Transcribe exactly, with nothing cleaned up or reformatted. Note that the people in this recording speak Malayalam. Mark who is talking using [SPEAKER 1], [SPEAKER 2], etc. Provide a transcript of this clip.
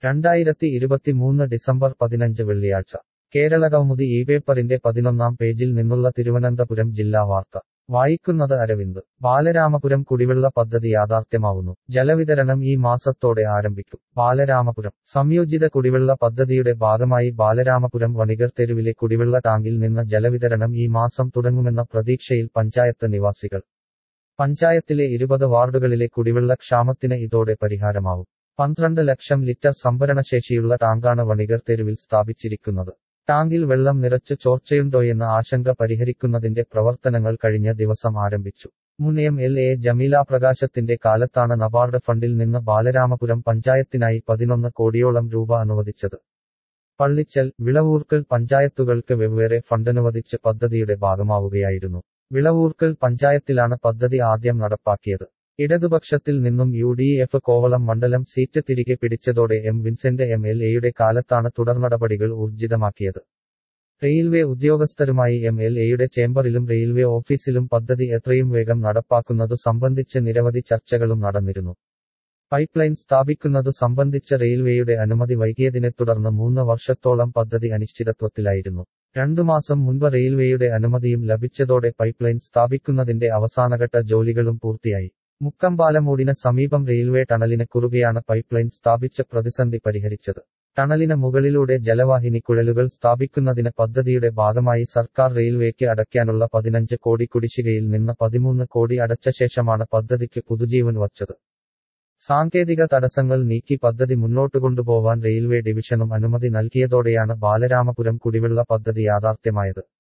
[SPEAKER 1] രണ്ടായിരത്തി ഇരുപത്തിമൂന്ന് ഡിസംബർ പതിനഞ്ച് വെള്ളിയാഴ്ച കേരളകൗമുദി ഈ പേപ്പറിന്റെ പതിനൊന്നാം പേജിൽ നിന്നുള്ള തിരുവനന്തപുരം ജില്ലാ വാർത്ത വായിക്കുന്നത് അരവിന്ദ്. ബാലരാമപുരം കുടിവെള്ള പദ്ധതി യാഥാർത്ഥ്യമാവുന്നു. ജലവിതരണം ഈ മാസത്തോടെ ആരംഭിക്കും. ബാലരാമപുരം സംയോജിത കുടിവെള്ള പദ്ധതിയുടെ ഭാഗമായി ബാലരാമപുരം വണികർ തെരുവിലെ കുടിവെള്ള ടാങ്കിൽ നിന്ന് ജലവിതരണം ഈ മാസം തുടങ്ങുമെന്ന പ്രതീക്ഷയിൽ പഞ്ചായത്ത് നിവാസികൾ. പഞ്ചായത്തിലെ ഇരുപത് വാർഡുകളിലെ കുടിവെള്ള ക്ഷാമത്തിന് ഇതോടെ പരിഹാരമാവും. പന്ത്രണ്ട് ലക്ഷം ലിറ്റർ സംഭരണശേഷിയുള്ള ടാങ്കാണ് വണികർ തെരുവിൽ സ്ഥാപിച്ചിരിക്കുന്നത്. ടാങ്കിൽ വെള്ളം നിറച്ച് ചോർച്ചയുണ്ടോയെന്ന ആശങ്ക പരിഹരിക്കുന്നതിന്റെ പ്രവർത്തനങ്ങൾ കഴിഞ്ഞ ദിവസം ആരംഭിച്ചു. മുൻ എം എൽ എ ജമീല പ്രകാശത്തിന്റെ കാലത്താണ് നബാർഡ് ഫണ്ടിൽ നിന്ന് ബാലരാമപുരം പഞ്ചായത്തിനായി പതിനൊന്ന് കോടിയോളം രൂപ അനുവദിച്ചത്. പള്ളിച്ചൽ, വിളവൂർക്കൽ പഞ്ചായത്തുകൾക്ക് വെവ്വേറെ ഫണ്ടനുവദിച്ച് പദ്ധതിയുടെ ഭാഗമാവുകയായിരുന്നു. വിളവൂർക്കൽ പഞ്ചായത്തിലാണ് പദ്ധതി ആദ്യം നടപ്പാക്കിയത്. ഇടതുപക്ഷത്തിൽ നിന്നും യു ഡി എഫ് കോവളം മണ്ഡലം സീറ്റ് തിരികെ പിടിച്ചതോടെ എം വിൻസെന്റ് എം എൽ എയുടെ കാലത്താണ് തുടർനടപടികൾ ഊർജിതമാക്കിയത്. റെയിൽവേ ഉദ്യോഗസ്ഥരുമായി എം എൽ എയുടെ ചേംബറിലും റെയിൽവേ ഓഫീസിലും പദ്ധതി എത്രയും വേഗം നടപ്പാക്കുന്നതു സംബന്ധിച്ച് നിരവധി ചർച്ചകളും നടന്നിരുന്നു. പൈപ്പ് ലൈൻ സ്ഥാപിക്കുന്നതു സംബന്ധിച്ച് റെയിൽവേയുടെ അനുമതി വൈകിയതിനെ തുടർന്ന് മൂന്ന് വർഷത്തോളം പദ്ധതി അനിശ്ചിതത്വത്തിലായിരുന്നു. രണ്ടു മാസം മുൻപ് റെയിൽവേയുടെ അനുമതിയും ലഭിച്ചതോടെ പൈപ്പ് ലൈൻ സ്ഥാപിക്കുന്നതിന്റെ അവസാനഘട്ട ജോലികളും പൂർത്തിയായി. മുക്കമ്പാലമൂടിന് സമീപം റെയിൽവേ ടണലിന് കുറുകെയാണ് പൈപ്പ് ലൈൻ സ്ഥാപിച്ച് പ്രതിസന്ധി പരിഹരിച്ചത്. ടണലിന് മുകളിലൂടെ ജലവാഹിനി കുഴലുകൾ സ്ഥാപിക്കുന്നതിന് പദ്ധതിയുടെ ഭാഗമായി സർക്കാർ റെയിൽവേക്ക് അടയ്ക്കാനുള്ള പതിനഞ്ച് കോടി കുടിശ്ശികയിൽ നിന്ന് പതിമൂന്ന് കോടി അടച്ച ശേഷമാണ് പദ്ധതിക്ക് പുതുജീവൻ വച്ചത്. സാങ്കേതിക തടസ്സങ്ങൾ നീക്കി പദ്ധതി മുന്നോട്ടുകൊണ്ടുപോവാൻ റെയിൽവേ ഡിവിഷനും അനുമതി നൽകിയതോടെയാണ് ബാലരാമപുരം കുടിവെള്ള പദ്ധതി യാഥാർത്ഥ്യമായത്.